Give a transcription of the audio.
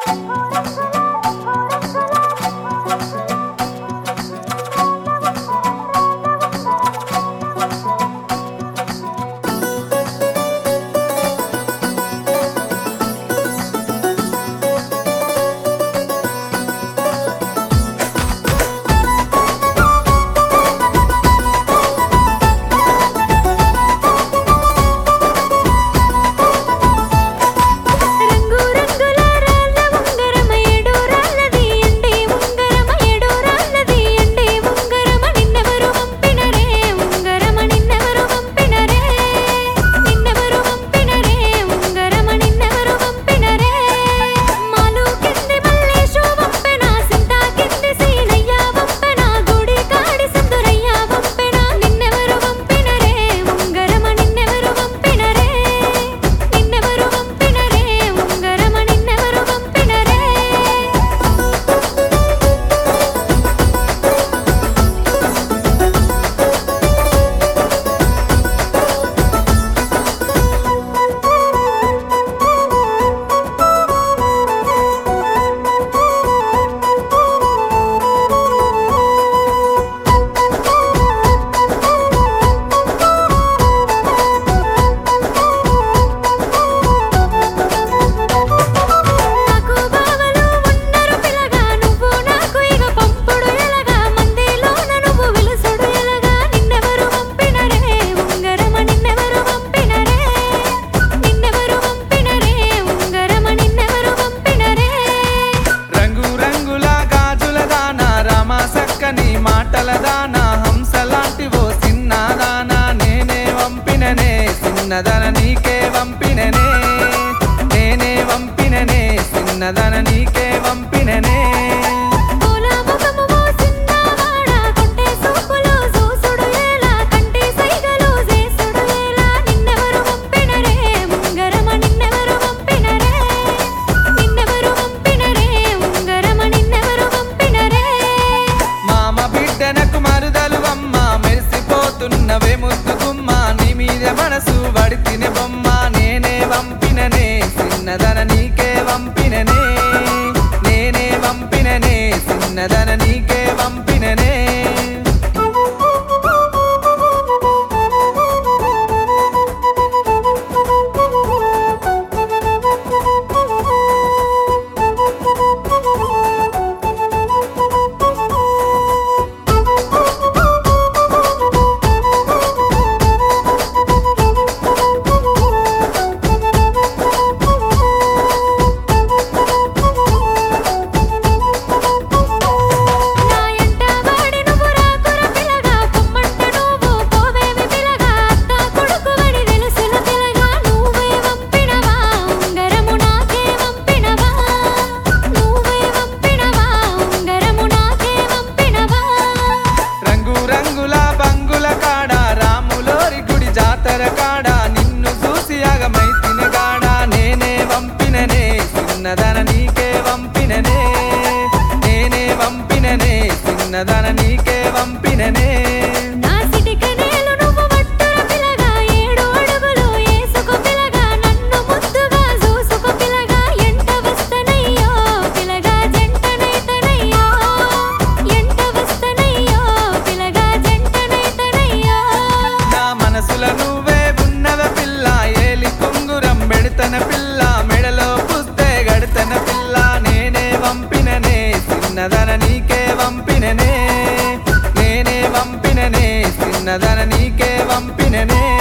చిన్నదన నీకే వంపిననే నేనే వంపిననే చిన్నదన నీకే వంపిననే నవే ముద్దుకుమ్మ నీ మీద మనసు వడితినే బొమ్మ నేనే వంపిననే చిన్నదన నీకే వంపిననే నేనే వంపిననే చిన్నదన నీకే వంపిననే చిన్నదన నీకే వంపిననే నేనే వంపిననే చిన్నదన నీకే వంపిననే నా మనసుల నువ్వే ఉన్నవ పిల్ల ఏలి కుంగురం బెడతన పిల్ల మెడలో గడతన పిల్ల నేనే వంపిననే చిన్నదన నీకే వంపిననే నేనే వంపిననే చిన్నదన నీకే వంపిననే